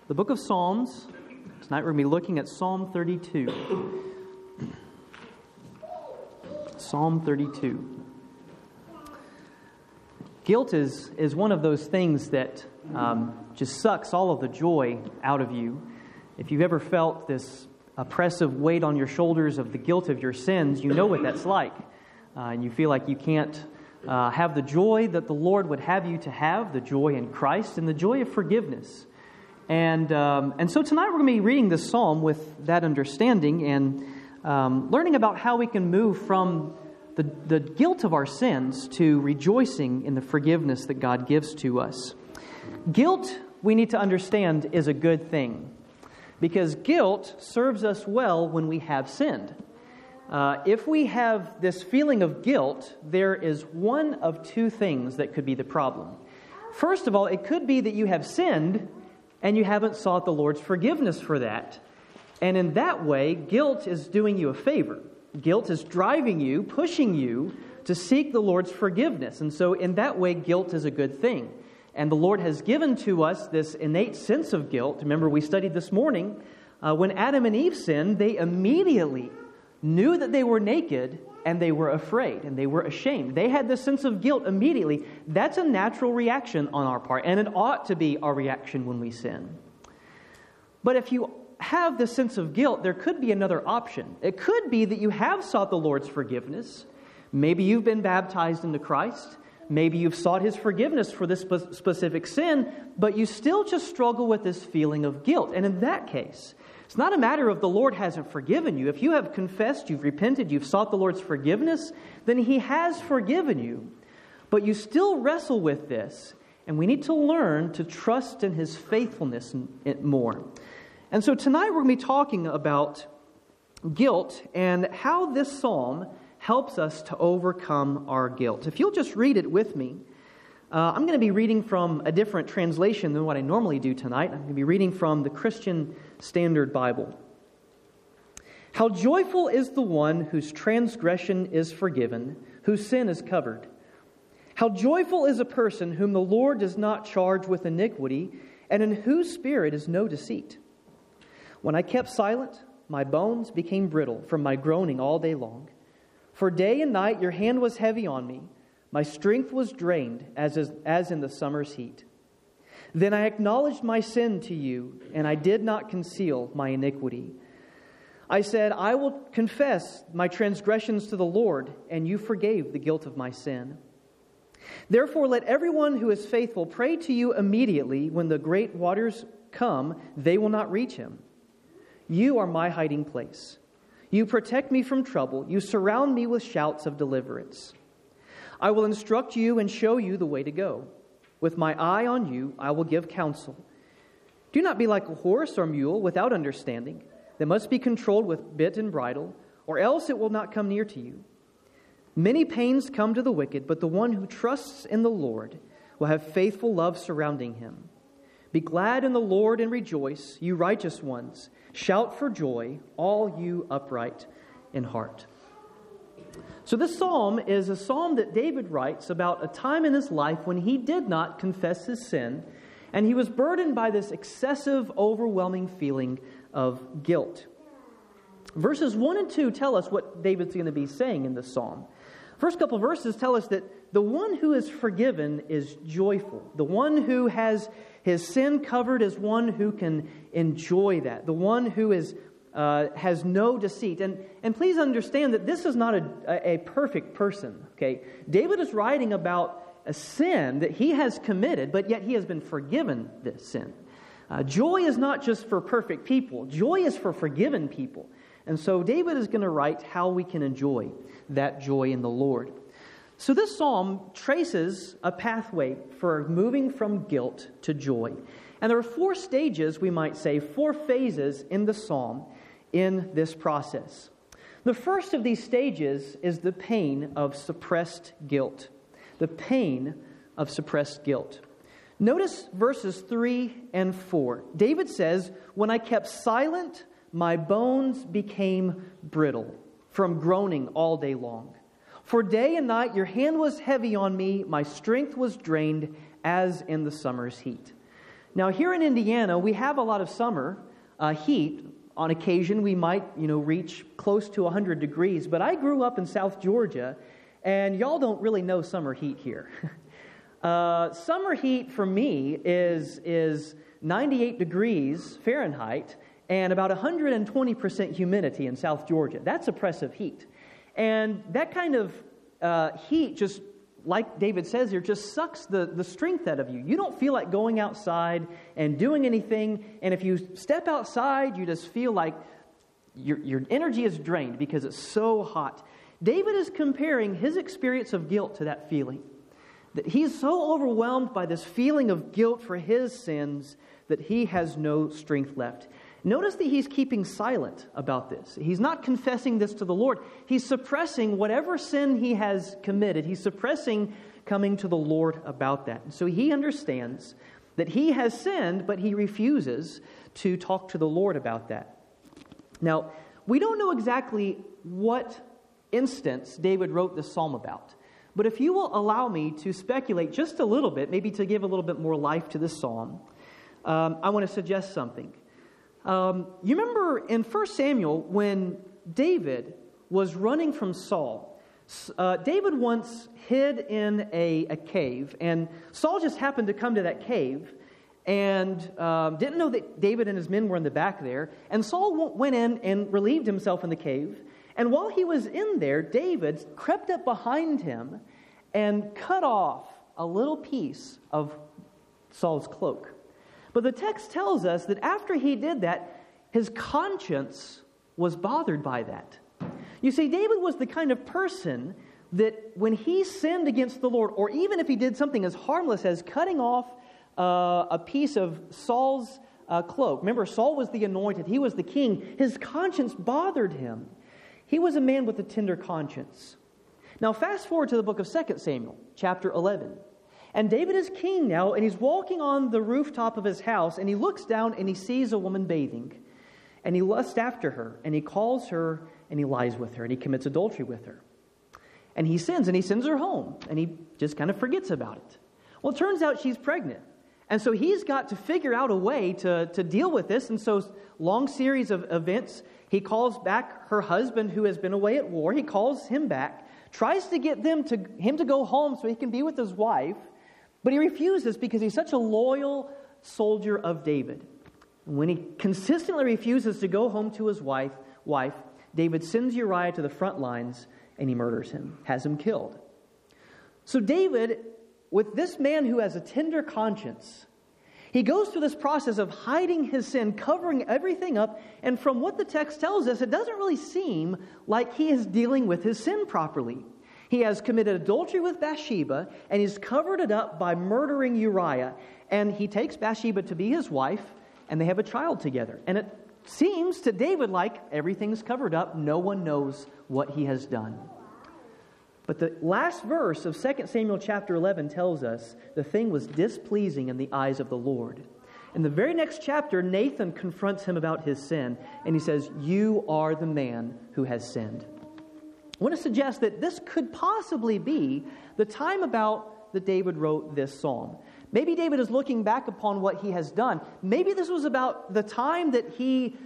The book of Psalms. Tonight we're going to be looking at Psalm 32. Psalm 32. Guilt is one of those things that just sucks all of the joy out of you. If you've ever felt this oppressive weight on your shoulders of the guilt of your sins, you know what that's like. And you feel like you can't have the joy that the Lord would have you to have, the joy in Christ and the joy of forgiveness. And so tonight we're going to be reading this psalm with that understanding and learning about how we can move from the guilt of our sins to rejoicing in the forgiveness that God gives to us. Guilt, we need to understand, is a good thing, because guilt serves us well when we have sinned. If we have this feeling of guilt, there is one of two things that could be the problem. First of all, it could be that you have sinned and you haven't sought the Lord's forgiveness for that. And in that way, guilt is doing you a favor. Guilt is driving you, pushing you to seek the Lord's forgiveness. And so in that way, guilt is a good thing. And the Lord has given to us this innate sense of guilt. Remember, we studied this morning, when Adam and Eve sinned, they immediately knew that they were naked and they were afraid and they were ashamed. They had this sense of guilt immediately. That's a natural reaction on our part, and it ought to be our reaction when we sin. But if you have this sense of guilt, there could be another option. It could be that you have sought the Lord's forgiveness. Maybe you've been baptized into Christ. Maybe you've sought His forgiveness for this specific sin, but you still just struggle with this feeling of guilt. And in that case, it's not a matter of the Lord hasn't forgiven you. If you have confessed, you've repented, you've sought the Lord's forgiveness, then He has forgiven you. But you still wrestle with this, and we need to learn to trust in His faithfulness more. And so tonight we're going to be talking about guilt and how this psalm helps us to overcome our guilt. If you'll just read it with me. I'm going to be reading from a different translation than what I normally do tonight. I'm going to be reading from the Christian Standard Bible. How joyful is the one whose transgression is forgiven, whose sin is covered. How joyful is a person whom the Lord does not charge with iniquity, and in whose spirit is no deceit. When I kept silent, my bones became brittle from my groaning all day long. For day and night your hand was heavy on me. My strength was drained as in the summer's heat. Then I acknowledged my sin to you, and I did not conceal my iniquity. I said, I will confess my transgressions to the Lord, and you forgave the guilt of my sin. Therefore, let everyone who is faithful pray to you immediately. When the great waters come, they will not reach him. You are my hiding place. You protect me from trouble. You surround me with shouts of deliverance. I will instruct you and show you the way to go. With my eye on you, I will give counsel. Do not be like a horse or mule without understanding. They must be controlled with bit and bridle, or else it will not come near to you. Many pains come to the wicked, but the one who trusts in the Lord will have faithful love surrounding him. Be glad in the Lord and rejoice, you righteous ones. Shout for joy, all you upright in heart. So this psalm is a psalm that David writes about a time in his life when he did not confess his sin, and he was burdened by this excessive, overwhelming feeling of guilt. Verses 1 and 2 tell us what David's going to be saying in this psalm. First couple verses tell us that the one who is forgiven is joyful. The one who has his sin covered is one who can enjoy that. The one who has no deceit. And please understand that this is not a perfect person. Okay, David is writing about a sin that he has committed, but yet he has been forgiven this sin. Joy is not just for perfect people. Joy is for forgiven people. And so David is going to write how we can enjoy that joy in the Lord. So this psalm traces a pathway for moving from guilt to joy. And there are 4 stages, we might say, 4 phases in the psalm in this process. The first of these stages is the pain of suppressed guilt. The pain of suppressed guilt. Notice verses 3 and 4. David says, when I kept silent, my bones became brittle from groaning all day long. For day and night your hand was heavy on me, my strength was drained as in the summer's heat. Now, here in Indiana, we have a lot of summer heat. On occasion, we might, reach close to 100 degrees. But I grew up in South Georgia, and y'all don't really know summer heat here. Summer heat for me is 98 degrees Fahrenheit and about 120% humidity in South Georgia. That's oppressive heat. And that kind of heat, just like David says here, just sucks the strength out of you. You don't feel like going outside and doing anything. And if you step outside, you just feel like your energy is drained because it's so hot. David is comparing his experience of guilt to that feeling. That he's so overwhelmed by this feeling of guilt for his sins that he has no strength left. Notice that he's keeping silent about this. He's not confessing this to the Lord. He's suppressing whatever sin he has committed. He's suppressing coming to the Lord about that. So he understands that he has sinned, but he refuses to talk to the Lord about that. Now, we don't know exactly what instance David wrote this psalm about. But if you will allow me to speculate just a little bit, maybe to give a little bit more life to this psalm, I want to suggest something. You remember in 1 Samuel when David was running from Saul, David once hid in a cave, and Saul just happened to come to that cave and didn't know that David and his men were in the back there. And Saul went in and relieved himself in the cave. And while he was in there, David crept up behind him and cut off a little piece of Saul's cloak. But the text tells us that after he did that, his conscience was bothered by that. You see, David was the kind of person that when he sinned against the Lord, or even if he did something as harmless as cutting off a piece of Saul's cloak. Remember, Saul was the anointed. He was the king. His conscience bothered him. He was a man with a tender conscience. Now, fast forward to the book of 2 Samuel, chapter 11. And David is king now, and he's walking on the rooftop of his house, and he looks down and he sees a woman bathing. And he lusts after her, and he calls her, and he lies with her, and he commits adultery with her. And he sins her home, and he just kind of forgets about it. Well, it turns out she's pregnant. And so he's got to figure out a way to deal with this. And so, long series of events, he calls back her husband who has been away at war. He calls him back, tries to get him to go home so he can be with his wife. But he refuses because he's such a loyal soldier of David. And when he consistently refuses to go home to his wife, David sends Uriah to the front lines and he murders him, has him killed. So David, with this man who has a tender conscience, he goes through this process of hiding his sin, covering everything up, and from what the text tells us, it doesn't really seem like he is dealing with his sin properly. He has committed adultery with Bathsheba, and he's covered it up by murdering Uriah. And he takes Bathsheba to be his wife, and they have a child together. And it seems to David like everything's covered up. No one knows what he has done. But the last verse of 2 Samuel chapter 11 tells us the thing was displeasing in the eyes of the Lord. In the very next chapter, Nathan confronts him about his sin, and he says, "You are the man who has sinned." I want to suggest that this could possibly be the time about that David wrote this psalm. Maybe David is looking back upon what he has done. Maybe this was about the time that he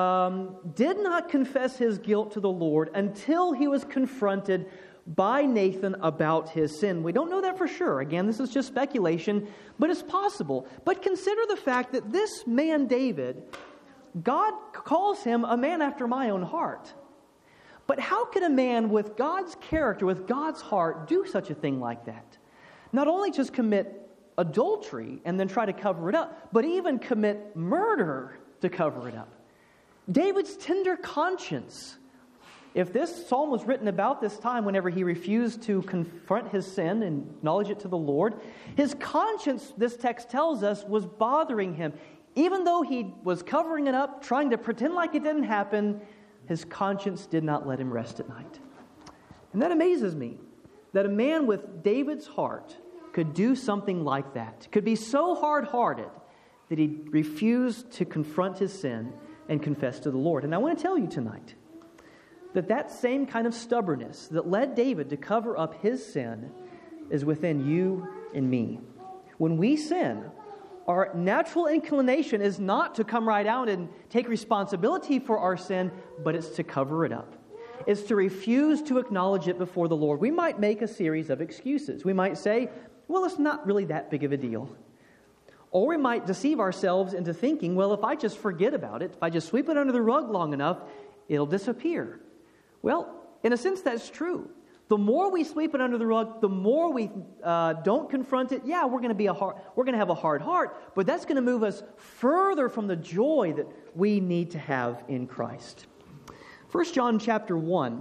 did not confess his guilt to the Lord until he was confronted by Nathan about his sin. We don't know that for sure. Again, this is just speculation, but it's possible. But consider the fact that this man, David, God calls him a man after my own heart. But how could a man with God's character, with God's heart, do such a thing like that? Not only just commit adultery and then try to cover it up, but even commit murder to cover it up. David's tender conscience. If this psalm was written about this time whenever he refused to confront his sin and acknowledge it to the Lord, his conscience, this text tells us, was bothering him. Even though he was covering it up, trying to pretend like it didn't happen, his conscience did not let him rest at night. And that amazes me, that a man with David's heart could do something like that, could be so hard-hearted that he refused to confront his sin and confess to the Lord. And I want to tell you tonight that that same kind of stubbornness that led David to cover up his sin is within you and me. When we sin, Our natural inclination is not to come right out and take responsibility for our sin, but it's to cover it up. It's to refuse to acknowledge it before the Lord. We might make a series of excuses. We might say, well, it's not really that big of a deal. Or we might deceive ourselves into thinking, well, if I just forget about it, if I just sweep it under the rug long enough, it'll disappear. Well, in a sense, that's true. The more we sweep it under the rug, the more we don't confront it. Yeah, we're going to have a hard heart, but that's going to move us further from the joy that we need to have in Christ. 1 John chapter 1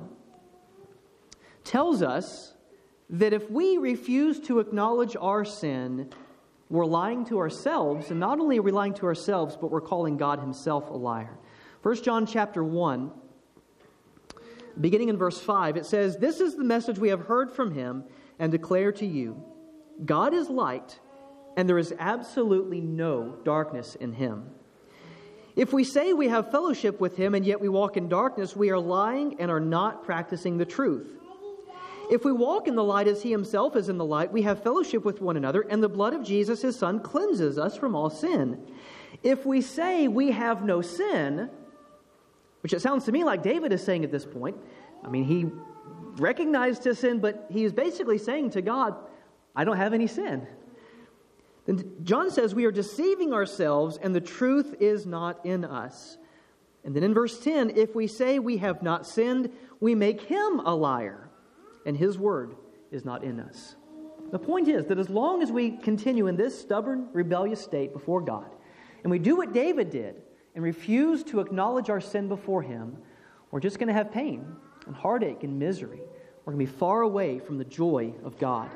tells us that if we refuse to acknowledge our sin, we're lying to ourselves, and not only are we lying to ourselves, but we're calling God himself a liar. 1 John chapter 1, beginning in verse 5, it says, "This is the message we have heard from him and declare to you. God is light, and there is absolutely no darkness in him. If we say we have fellowship with him and yet we walk in darkness, we are lying and are not practicing the truth. If we walk in the light as he himself is in the light, we have fellowship with one another, and the blood of Jesus, his Son, cleanses us from all sin. If we say we have no sin," which it sounds to me like David is saying at this point. I mean, he recognized his sin, but he is basically saying to God, I don't have any sin. Then John says we are deceiving ourselves and the truth is not in us. And then in verse 10, if we say we have not sinned, we make him a liar, and his word is not in us. The point is that as long as we continue in this stubborn, rebellious state before God, and we do what David did and refuse to acknowledge our sin before him, we're just going to have pain and heartache and misery. We're going to be far away from the joy of God.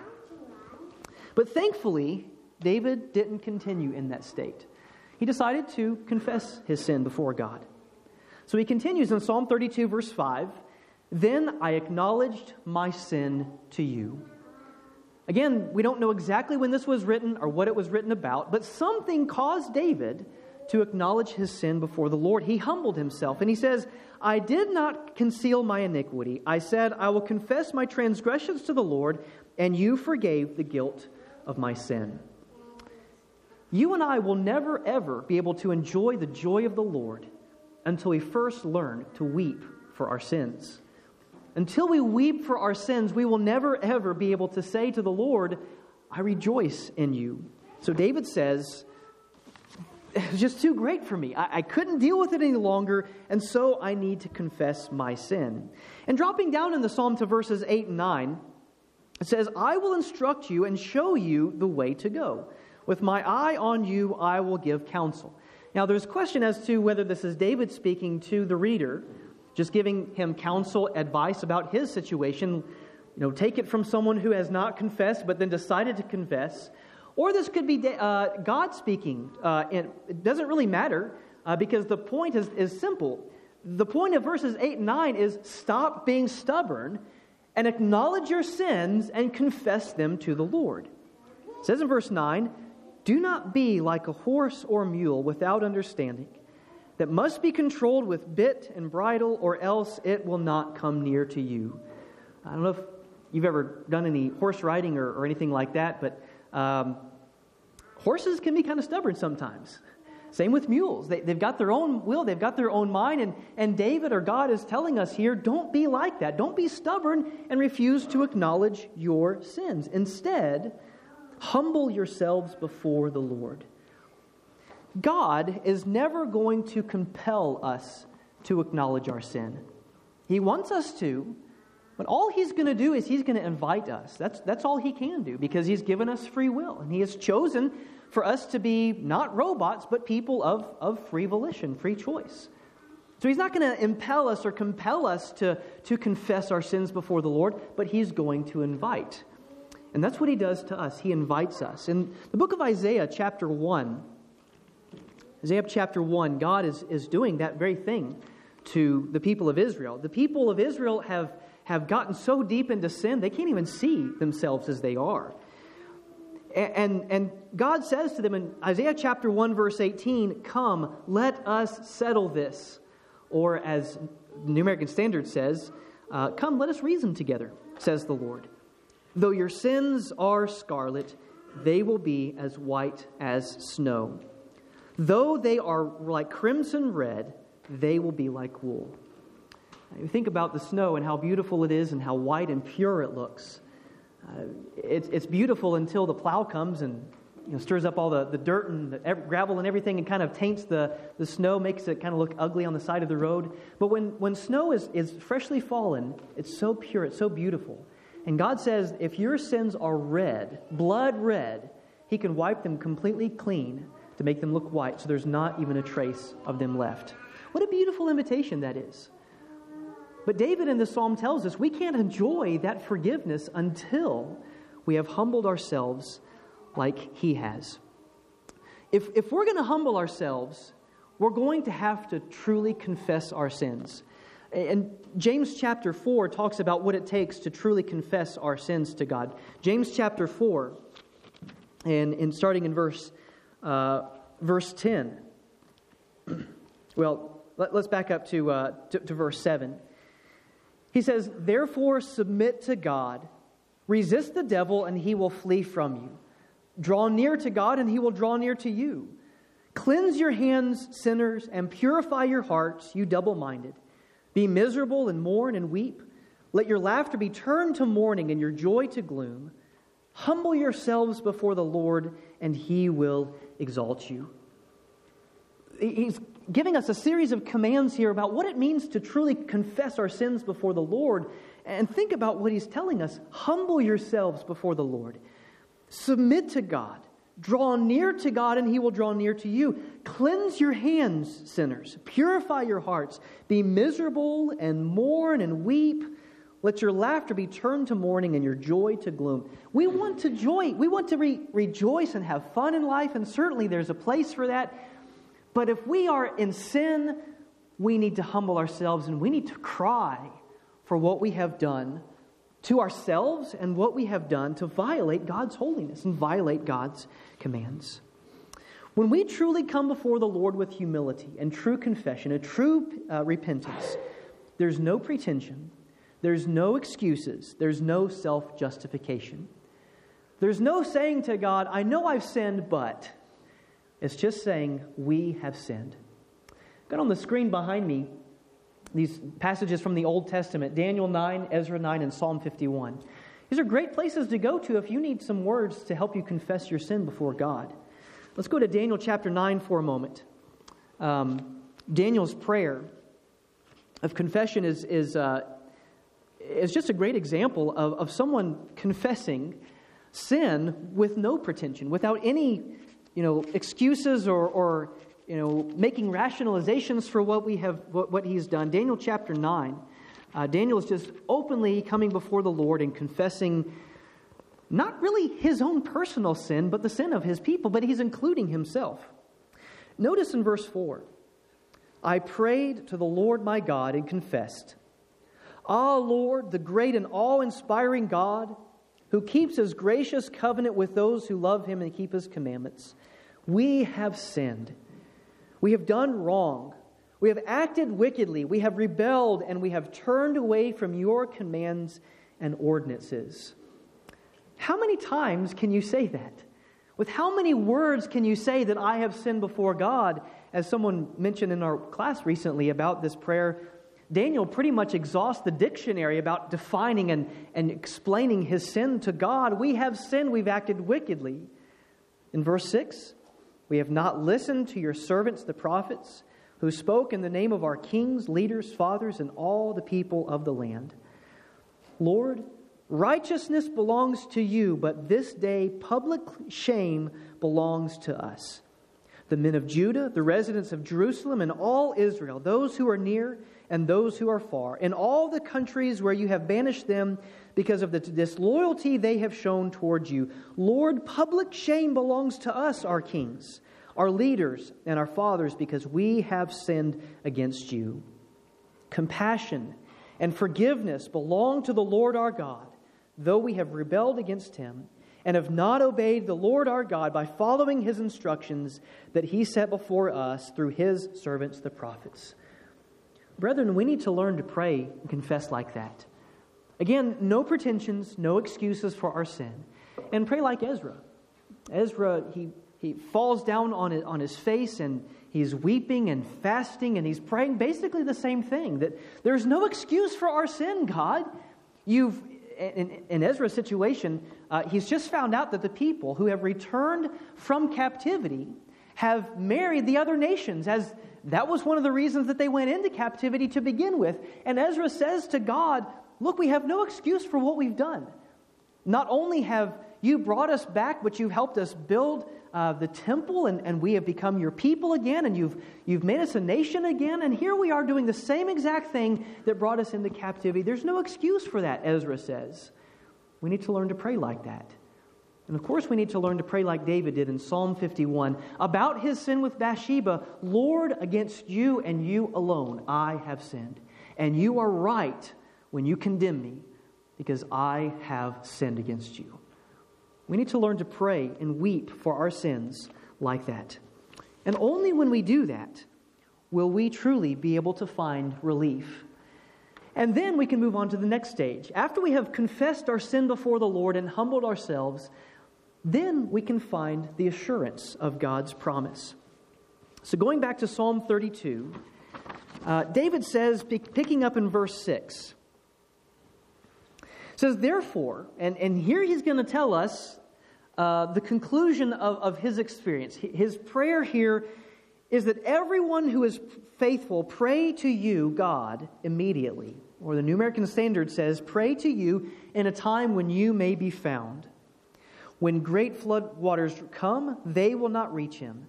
But thankfully, David didn't continue in that state. He decided to confess his sin before God. So he continues in Psalm 32, verse 5, "Then I acknowledged my sin to you." Again, we don't know exactly when this was written or what it was written about, but something caused David to acknowledge his sin before the Lord. He humbled himself, and he says, "I did not conceal my iniquity. I said, I will confess my transgressions to the Lord, and you forgave the guilt of my sin." You and I will never, ever be able to enjoy the joy of the Lord until we first learn to weep for our sins. Until we weep for our sins, we will never, ever be able to say to the Lord, I rejoice in you. So David says, it was just too great for me. I couldn't deal with it any longer, and so I need to confess my sin. And dropping down in the Psalm to verses 8 and 9, it says, "I will instruct you and show you the way to go. With my eye on you, I will give counsel." Now, there's a question as to whether this is David speaking to the reader, just giving him counsel, advice about his situation. Take it from someone who has not confessed, but then decided to confess. Or this could be God speaking. It doesn't really matter because the point is simple. The point of verses 8 and 9 is stop being stubborn and acknowledge your sins and confess them to the Lord. It says in verse 9, "Do not be like a horse or mule without understanding, that must be controlled with bit and bridle, or else it will not come near to you." I don't know if you've ever done any horse riding or anything like that, but horses can be kind of stubborn sometimes. Same with mules. They've got their own will, they've got their own mind, and David or God is telling us here, don't be like that. Don't be stubborn and refuse to acknowledge your sins. Instead, humble yourselves before the Lord. God is never going to compel us to acknowledge our sin. He wants us to, but all He's going to do is He's going to invite us. That's all He can do, because He's given us free will, and He has chosen for us to be not robots, but people of free volition, free choice. So He's not going to impel us or compel us to confess our sins before the Lord, but He's going to invite. And that's what He does to us. He invites us. In the book of Isaiah chapter 1, God is doing that very thing to the people of Israel. The people of Israel have gotten so deep into sin, they can't even see themselves as they are. And God says to them in Isaiah chapter 1, verse 18, "Come, let us settle this." Or as the New American Standard says, "Come, let us reason together, says the Lord. Though your sins are scarlet, they will be as white as snow. Though they are like crimson red, they will be like wool. Now, you think about the snow and how beautiful it is and how white and pure it looks. It's beautiful until the plow comes and stirs up all the dirt and the gravel and everything and kind of taints the snow, makes it kind of look ugly on the side of the road. But when snow is freshly fallen, it's so pure, it's so beautiful. And God says, if your sins are red, blood red, He can wipe them completely clean to make them look white, so there's not even a trace of them left. What a beautiful invitation that is. But David in the psalm tells us we can't enjoy that forgiveness until we have humbled ourselves like He has. If we're going to humble ourselves, we're going to have to truly confess our sins. And James chapter 4 talks about what it takes to truly confess our sins to God. James chapter 4, and starting in verse 10. Well, let's back up to verse 7. He says, "Therefore submit to God, resist the devil, and he will flee from you. Draw near to God, and He will draw near to you. Cleanse your hands, sinners, and purify your hearts, you double-minded. Be miserable and mourn and weep. Let your laughter be turned to mourning and your joy to gloom. Humble yourselves before the Lord, and He will exalt you." He's giving us a series of commands here about what it means to truly confess our sins before the Lord. And think about what He's telling us. Humble yourselves before the Lord. Submit to God. Draw near to God, and He will draw near to you. Cleanse your hands, sinners. Purify your hearts. Be miserable and mourn and weep. Let your laughter be turned to mourning and your joy to gloom. We want to joy. We want to rejoice and have fun in life, and certainly there's a place for that. But if we are in sin, we need to humble ourselves and we need to cry for what we have done to ourselves and what we have done to violate God's holiness and violate God's commands. When we truly come before the Lord with humility and true confession, a true repentance, there's no pretension, there's no excuses, there's no self-justification. There's no saying to God, I know I've sinned, but... It's just saying, we have sinned. Got on the screen behind me these passages from the Old Testament, Daniel 9, Ezra 9, and Psalm 51. These are great places to go to if you need some words to help you confess your sin before God. Let's go to Daniel chapter 9 for a moment. Daniel's prayer of confession is just a great example of someone confessing sin with no pretension, without any excuses or making rationalizations for what he's done. Daniel chapter 9, Daniel is just openly coming before the Lord and confessing not really his own personal sin, but the sin of his people, but he's including himself. Notice in verse 4, I prayed to the Lord my God and confessed, Ah, Lord, the great and awe-inspiring God, who keeps His gracious covenant with those who love Him and keep His commandments. We have sinned. We have done wrong. We have acted wickedly. We have rebelled, and we have turned away from Your commands and ordinances. How many times can you say that? With how many words can you say that I have sinned before God? As someone mentioned in our class recently about this prayer, Daniel pretty much exhausts the dictionary about defining and explaining his sin to God. We have sinned, we've acted wickedly. In verse 6, we have not listened to Your servants, the prophets, who spoke in the name of our kings, leaders, fathers, and all the people of the land. Lord, righteousness belongs to You, but this day public shame belongs to us. The men of Judah, the residents of Jerusalem, and all Israel, those who are near and those who are far, in all the countries where You have banished them because of the disloyalty they have shown towards You. Lord, public shame belongs to us, our kings, our leaders, and our fathers, because we have sinned against You. Compassion and forgiveness belong to the Lord our God, though we have rebelled against Him and have not obeyed the Lord our God by following His instructions that He set before us through His servants, the prophets. Brethren, we need to learn to pray and confess like that. Again, no pretensions, no excuses for our sin. And pray like Ezra. Ezra, he falls down on his face and he's weeping and fasting and he's praying basically the same thing, that there's no excuse for our sin, God. In Ezra's situation, he's just found out that the people who have returned from captivity have married the other nations, as that was one of the reasons that they went into captivity to begin with. And Ezra says to God, look, we have no excuse for what we've done. Not only have you brought us back, but you've helped us build the temple, and we have become your people again, and you've made us a nation again, and here we are doing the same exact thing that brought us into captivity. There's no excuse for that, Ezra says. We need to learn to pray like that. And of course we need to learn to pray like David did in Psalm 51 about his sin with Bathsheba. Lord, against you and you alone I have sinned, and you are right when you condemn me, because I have sinned against you. We need to learn to pray and weep for our sins like that. And only when we do that will we truly be able to find relief. And then we can move on to the next stage. After we have confessed our sin before the Lord and humbled ourselves, then we can find the assurance of God's promise. So going back to Psalm 32, David says, picking up in verse 6, says, therefore, and here he's going to tell us the conclusion of his experience. His prayer here is that everyone who is faithful pray to you, God, immediately. Or the New American Standard says, pray to you in a time when you may be found. When great flood waters come, they will not reach him.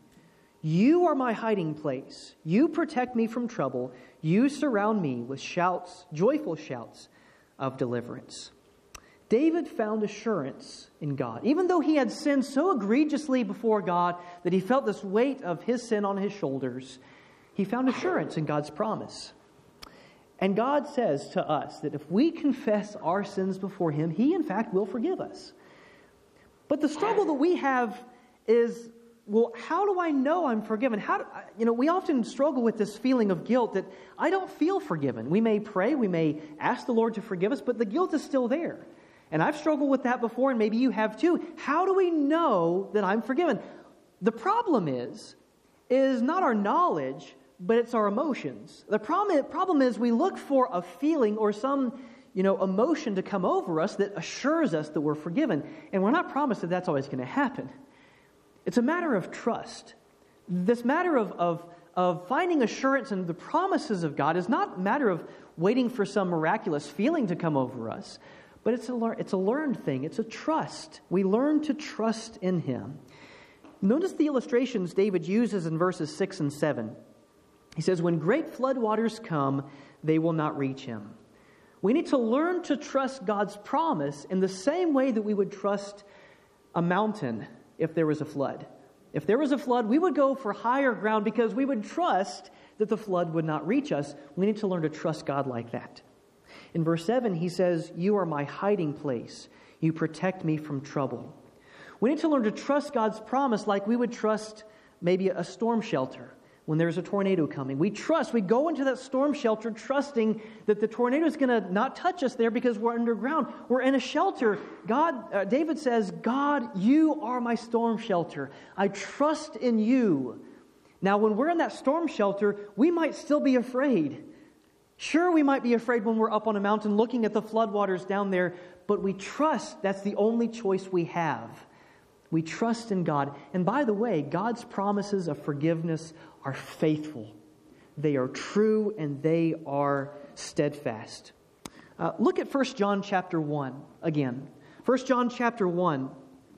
You are my hiding place. You protect me from trouble. You surround me with shouts, joyful shouts of deliverance. David found assurance in God. Even though he had sinned so egregiously before God that he felt this weight of his sin on his shoulders, he found assurance in God's promise. And God says to us that if we confess our sins before him, he in fact will forgive us. But the struggle that we have is, well, how do I know I'm forgiven? We often struggle with this feeling of guilt that I don't feel forgiven. We may pray, we may ask the Lord to forgive us, but the guilt is still there. And I've struggled with that before, and maybe you have too. How do we know that I'm forgiven? The problem is not our knowledge, but it's our emotions. The problem is we look for a feeling or some emotion to come over us that assures us that we're forgiven. And we're not promised that that's always going to happen. It's a matter of trust. This matter of finding assurance in the promises of God is not a matter of waiting for some miraculous feeling to come over us, but it's a learned thing. It's a trust. We learn to trust in him. Notice the illustrations David uses in verses 6 and 7. He says, when great floodwaters come, they will not reach him. We need to learn to trust God's promise in the same way that we would trust a mountain if there was a flood. If there was a flood, we would go for higher ground because we would trust that the flood would not reach us. We need to learn to trust God like that. In verse 7, he says, you are my hiding place. You protect me from trouble. We need to learn to trust God's promise like we would trust maybe a storm shelter. When there's a tornado coming, we go into that storm shelter trusting that the tornado is going to not touch us there because we're underground. We're in a shelter. David says, God, you are my storm shelter. I trust in you. Now, when we're in that storm shelter, we might still be afraid. Sure, we might be afraid when we're up on a mountain looking at the floodwaters down there, but we trust that's the only choice we have. We trust in God. And by the way, God's promises of forgiveness are faithful. They are true and they are steadfast. Look at 1 John chapter 1 again. 1 John chapter 1.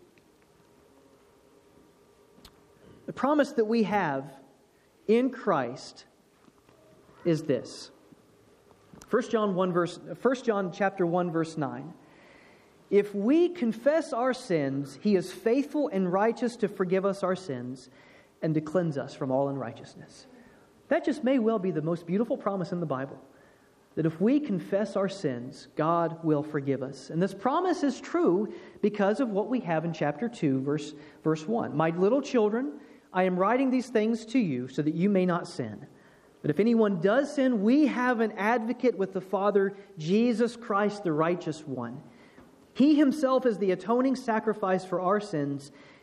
The promise that we have in Christ is this. 1 John chapter 1 verse 9. If we confess our sins, he is faithful and righteous to forgive us our sins and to cleanse us from all unrighteousness. That just may well be the most beautiful promise in the Bible. That if we confess our sins, God will forgive us. And this promise is true because of what we have in chapter 2, verse 1. My little children, I am writing these things to you so that you may not sin. But if anyone does sin, we have an advocate with the Father, Jesus Christ, the righteous one. He himself is the atoning sacrifice for our sins,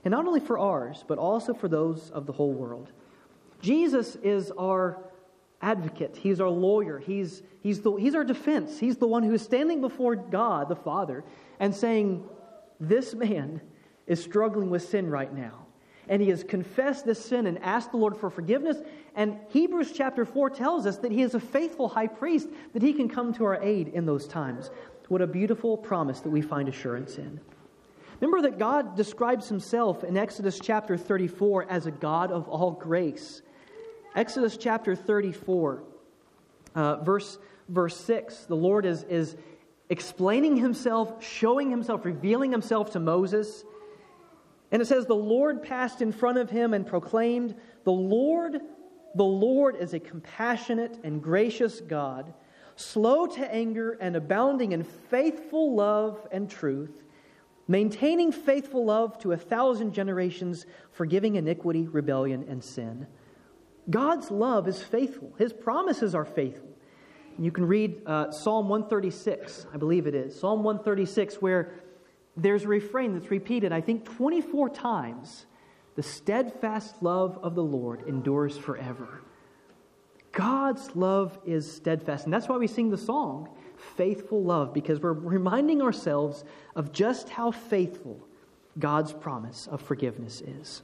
and not only for ours, but also for those of the whole world. Jesus is our advocate. He's our lawyer. He's our defense. He's the one who is standing before God, the Father, and saying, this man is struggling with sin right now. And he has confessed this sin and asked the Lord for forgiveness. And Hebrews chapter 4 tells us that he is a faithful high priest, that he can come to our aid in those times. What a beautiful promise that we find assurance in. Remember that God describes himself in Exodus chapter 34 as a God of all grace. Exodus chapter 34, verse 6, the Lord is explaining himself, showing himself, revealing himself to Moses. And it says, the Lord passed in front of him and proclaimed, the Lord is a compassionate and gracious God, slow to anger and abounding in faithful love and truth, maintaining faithful love to 1,000 generations, forgiving iniquity, rebellion, and sin. God's love is faithful. His promises are faithful. You can read Psalm 136, I believe it is. Psalm 136, where there's a refrain that's repeated, I think 24 times. The steadfast love of the Lord endures forever. God's love is steadfast. And that's why we sing the song, Faithful Love, because we're reminding ourselves of just how faithful God's promise of forgiveness is.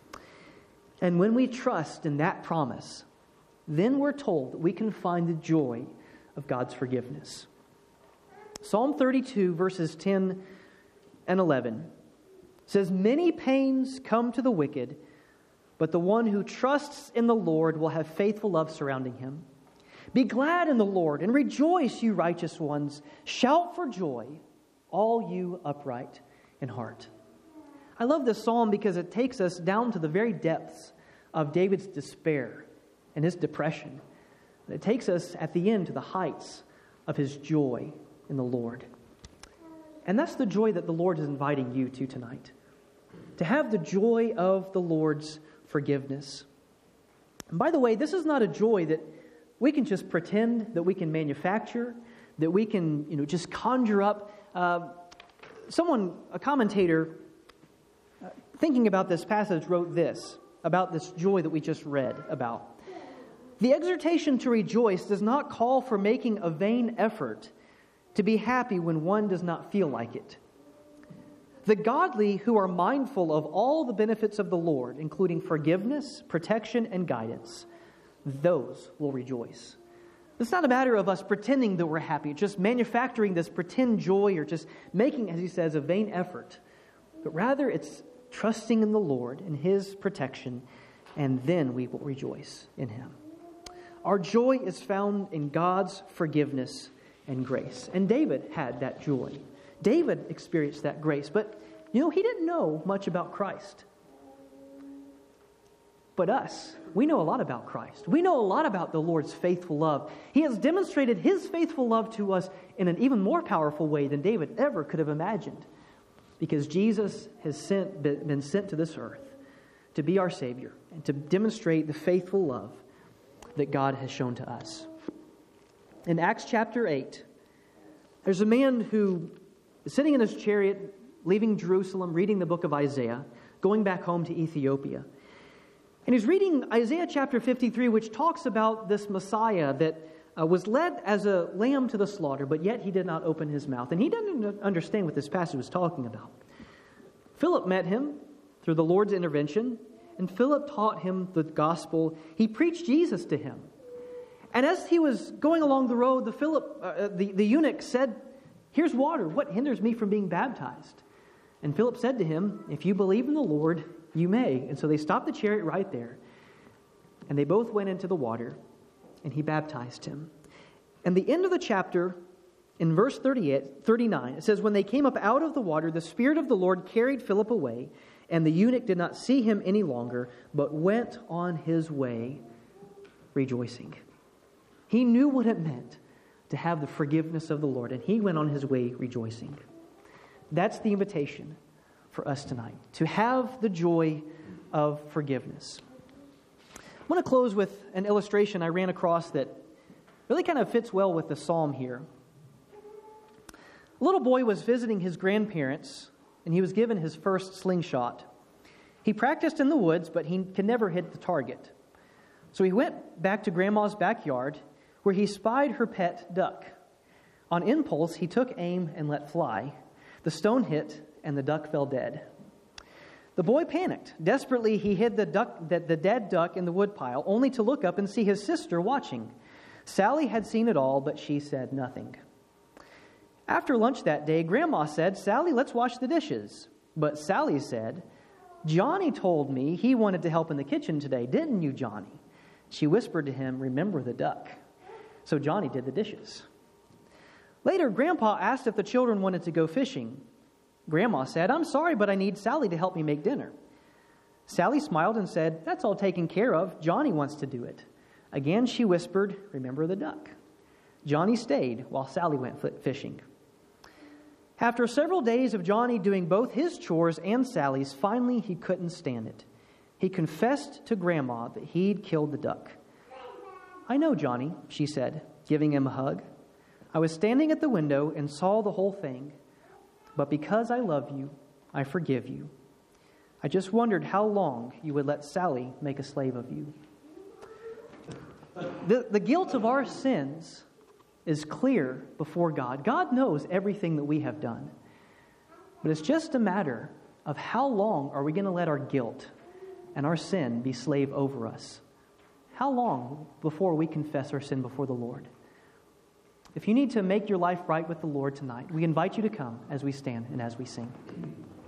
And when we trust in that promise, then we're told that we can find the joy of God's forgiveness. Psalm 32, verses 10 and 11 says, many pains come to the wicked, but the one who trusts in the Lord will have faithful love surrounding him. Be glad in the Lord and rejoice, you righteous ones. Shout for joy, all you upright in heart. I love this psalm because it takes us down to the very depths of David's despair and his depression. It takes us at the end to the heights of his joy in the Lord. And that's the joy that the Lord is inviting you to tonight. To have the joy of the Lord's forgiveness. And by the way, this is not a joy that we can just pretend that we can manufacture, that we can, just conjure up. A commentator, thinking about this passage, wrote this about this joy that we just read about. The exhortation to rejoice does not call for making a vain effort to be happy when one does not feel like it. The godly who are mindful of all the benefits of the Lord, including forgiveness, protection, and guidance, those will rejoice. It's not a matter of us pretending that we're happy, just manufacturing this pretend joy or just making, as he says, a vain effort. But rather it's trusting in the Lord and his protection, and then we will rejoice in him. Our joy is found in God's forgiveness and grace. And David had that joy. David experienced that grace. But, he didn't know much about Christ. But us, we know a lot about Christ. We know a lot about the Lord's faithful love. He has demonstrated his faithful love to us in an even more powerful way than David ever could have imagined. Because Jesus has been sent to this earth to be our Savior and to demonstrate the faithful love that God has shown to us. In Acts chapter 8, there's a man who is sitting in his chariot, leaving Jerusalem, reading the book of Isaiah, going back home to Ethiopia. And he's reading Isaiah chapter 53, which talks about this Messiah that was led as a lamb to the slaughter, but yet he did not open his mouth. And he didn't understand what this passage was talking about. Philip met him through the Lord's intervention, and Philip taught him the gospel. He preached Jesus to him. And as he was going along the road, the eunuch said, "Here's water. What hinders me from being baptized?" And Philip said to him, "If you believe in the Lord, you may." And so they stopped the chariot right there. And they both went into the water, and he baptized him. And the end of the chapter, in verse 39, it says, "When they came up out of the water, the Spirit of the Lord carried Philip away, and the eunuch did not see him any longer, but went on his way rejoicing." He knew what it meant to have the forgiveness of the Lord, and he went on his way rejoicing. That's the invitation for us tonight, to have the joy of forgiveness. I want to close with an illustration I ran across that really kind of fits well with the psalm here. A little boy was visiting his grandparents, and he was given his first slingshot. He practiced in the woods, but he could never hit the target. So he went back to Grandma's backyard, where he spied her pet duck. On impulse, he took aim and let fly. The stone hit, and the duck fell dead. The boy panicked. Desperately, he hid the dead duck in the woodpile, only to look up and see his sister watching. Sally had seen it all, but she said nothing. After lunch that day, Grandma said, "Sally, let's wash the dishes." But Sally said, "Johnny told me he wanted to help in the kitchen today, didn't you, Johnny?" She whispered to him, "Remember the duck." So Johnny did the dishes. Later, Grandpa asked if the children wanted to go fishing. Grandma said, "I'm sorry, but I need Sally to help me make dinner." Sally smiled and said, "That's all taken care of. Johnny wants to do it." Again, she whispered, "Remember the duck." Johnny stayed while Sally went fishing. After several days of Johnny doing both his chores and Sally's, finally he couldn't stand it. He confessed to Grandma that he'd killed the duck. "I know, Johnny," she said, giving him a hug. "I was standing at the window and saw the whole thing. But because I love you, I forgive you. I just wondered how long you would let Sally make a slave of you." The guilt of our sins is clear before God. God knows everything that we have done. But it's just a matter of how long are we going to let our guilt and our sin be slave over us. How long before we confess our sin before the Lord? If you need to make your life right with the Lord tonight, we invite you to come as we stand and as we sing.